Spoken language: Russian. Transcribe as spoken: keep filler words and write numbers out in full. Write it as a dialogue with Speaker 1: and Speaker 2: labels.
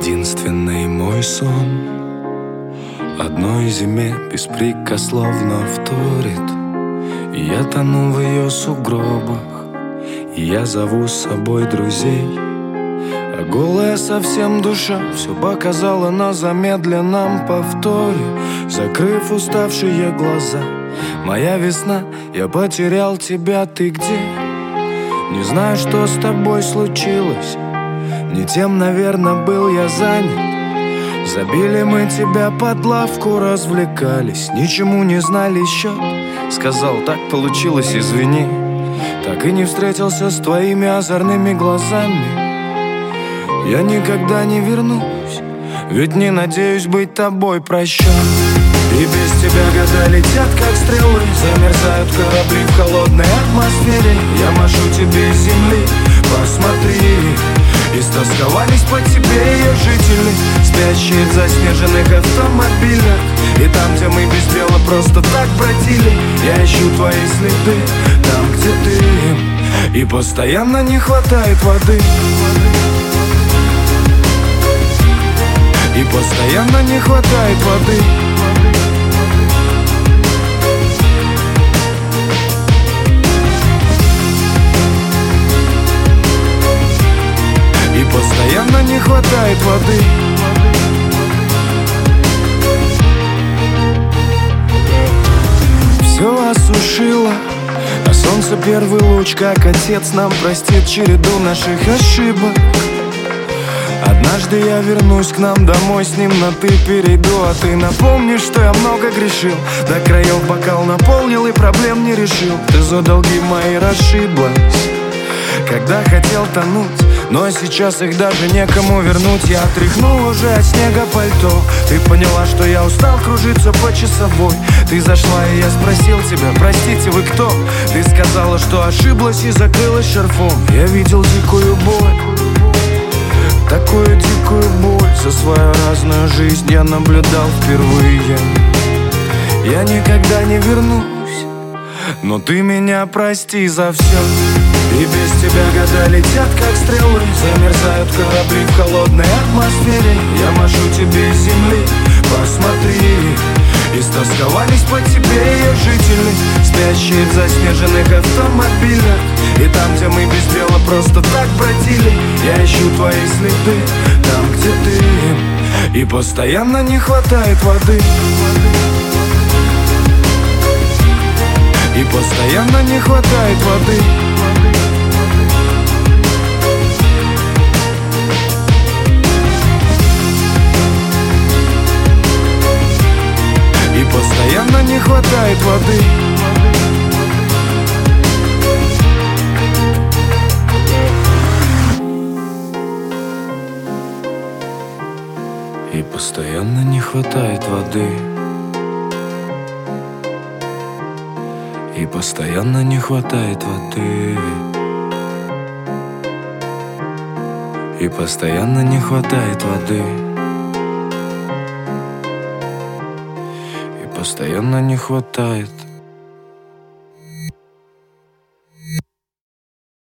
Speaker 1: Единственный мой сон одной зиме беспрекословно вторит, и я тону в ее сугробах, и я зову с собой друзей. А голая совсем душа все показала на замедленном повторе, закрыв уставшие глаза. Моя весна, я потерял тебя, ты где? Не знаю, что с тобой случилось, не тем, наверное, был я занят. Забили мы тебя под лавку, развлекались, ничему не знали счет. Сказал, так получилось, извини. Так и не встретился с твоими озорными глазами. Я никогда не вернусь, ведь не надеюсь быть тобой прощен. И без тебя года летят, как стрелы, замерзают корабли в холодной атмосфере. Я машу тебе с земли, посмотри. Истосковались по тебе ее жители, спящие в заснеженных автомобилях. И там, где мы без дела просто так бродили, я ищу твои следы там, где ты. И постоянно не хватает воды, и постоянно не хватает воды. И постоянно не хватает воды. Все осушило, а солнце первый луч, как отец нам простит череду наших ошибок. Однажды я вернусь к нам домой, с ним на ты перейду. А ты напомнишь, что я много грешил, до краев бокал наполнил и проблем не решил. Ты за долги мои расшиблась, когда хотел тонуть, но сейчас их даже некому вернуть. Я отряхнул уже от снега пальто. Ты поняла, что я устал кружиться по часовой. Ты зашла, и я спросил тебя, простите, вы кто? Ты сказала, что ошиблась и закрылась шарфом. Я видел дикую боль, такую дикую боль. За свою разную жизнь я наблюдал впервые. Я никогда не вернусь, но ты меня прости за все. И без тебя года летят, как стрелы, замерзают корабли в холодной атмосфере. Я машу тебе с земли, посмотри. Истосковались по тебе ее жители, спящие в заснеженных автомобилях. И там, где мы без дела просто так бродили, я ищу твои следы там, где ты. И постоянно не хватает воды, и постоянно не хватает воды. И постоянно не хватает воды. И постоянно не хватает воды. И постоянно не хватает воды. И постоянно не хватает воды. И постоянно не хватает